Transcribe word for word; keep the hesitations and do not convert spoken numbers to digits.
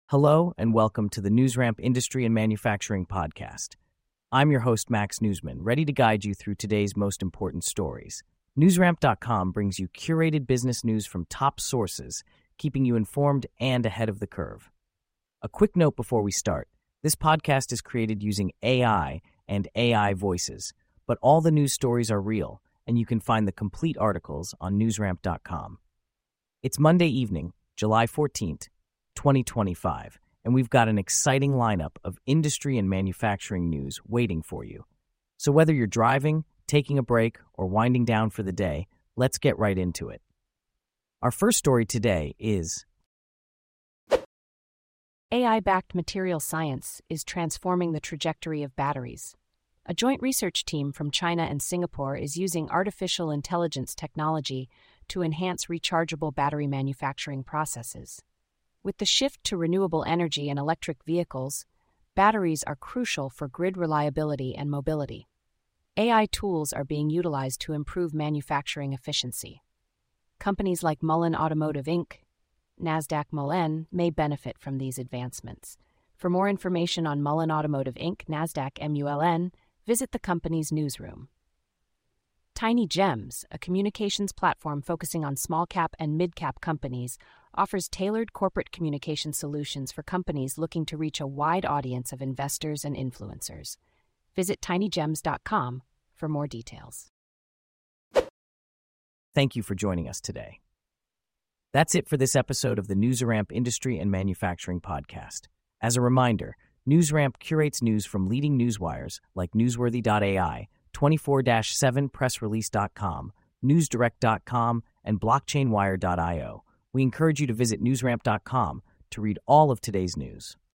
Hello, and welcome to the NewsRamp Industry and Manufacturing Podcast. I'm your host, Max Newsman, ready to guide you through today's most important stories. NewsRamp dot com brings you curated business news from top sources, keeping you informed and ahead of the curve. A quick note before we start. This podcast is created using A I and A I voices, but all the news stories are real, and you can find the complete articles on NewsRamp dot com. It's Monday evening, July fourteenth, twenty twenty-five, and we've got an exciting lineup of industry and manufacturing news waiting for you. So whether you're driving, taking a break, or winding down for the day, let's get right into it. Our first story today is A I-backed material science is transforming the trajectory of batteries. A joint research team from China and Singapore is using artificial intelligence technology to enhance rechargeable battery manufacturing processes. With the shift to renewable energy and electric vehicles, batteries are crucial for grid reliability and mobility. A I tools are being utilized to improve manufacturing efficiency. Companies like Mullen Automotive Incorporated, NASDAQ Mullen, may benefit from these advancements. For more information on Mullen Automotive Incorporated, NASDAQ M U L N, visit the company's newsroom. Tiny Gems, a communications platform focusing on small-cap and mid-cap companies, offers tailored corporate communication solutions for companies looking to reach a wide audience of investors and influencers. Visit tiny gems dot com for more details. Thank you for joining us today. That's it for this episode of the NewsRamp Industry and Manufacturing Podcast. As a reminder, NewsRamp curates news from leading newswires like newsworthy dot A I, twenty-four seven press release dot com, newsdirect dot com, and blockchain wire dot io. We encourage you to visit newsramp dot com to read all of today's news.